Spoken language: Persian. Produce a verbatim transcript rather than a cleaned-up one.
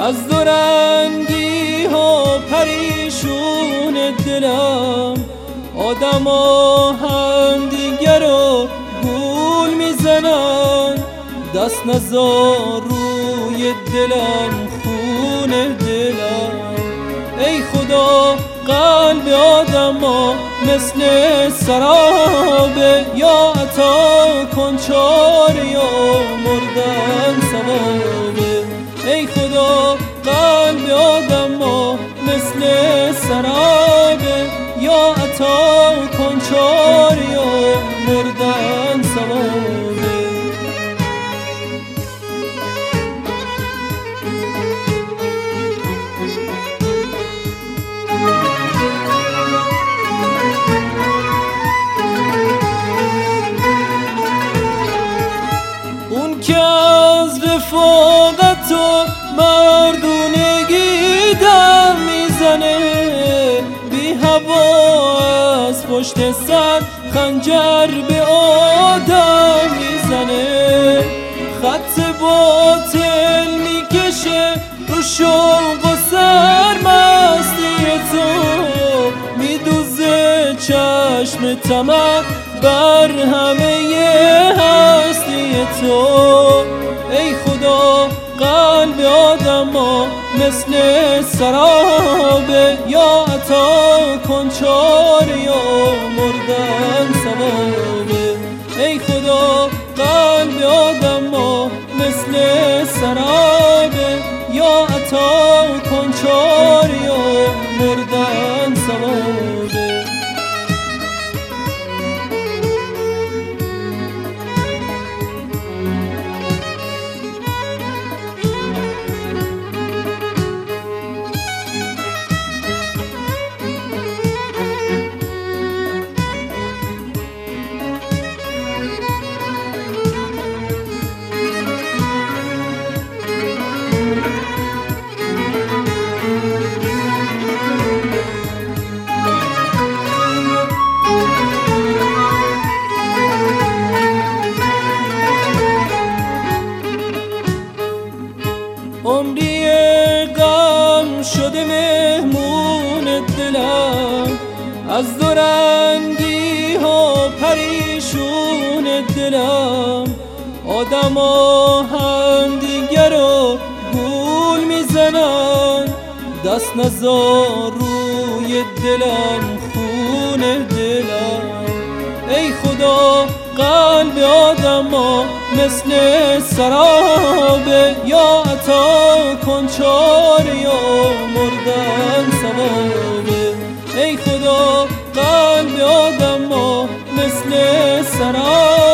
از دورنگی ها پریشون دلم، آدما هم دیگر رو گول میزنن، دست نزار روی دلم خون دلم. ای خدا قلب آدما مثل سرابه، یا عطا کن چاره یا مردن ثوابه. ای خدا قلب آدما مثل سرابه، یا عطا کن چاره یا مردن ثوابه. اون که از رفاقت و مردونگی دم میزنه، بی هوا از پشت سر خنجر به آدم میزنه، خط باطل میکشه رو شوق و سرمستی تو، میدوزه چشم طمع بر همه هستی تو. ای خدا قلب آدما مثل سرابه، یا عطا کن چاره یا مردن ثوابه. ای خدا قلب آدما مثل سرابه، یا عطا کن چاره یا مردن ثوابه. عمری غم شده مهمون دلم، از دورنگی ها پریشون دلم، آدما هم دیگر رو گول میزنن، دست نزار روی دلم خون دلم. ای خدا قلب آدما مثل سرابه، یا عطا کن چاره یا مردن ثوابه. ای خدا قلب آدما مثل سرابه،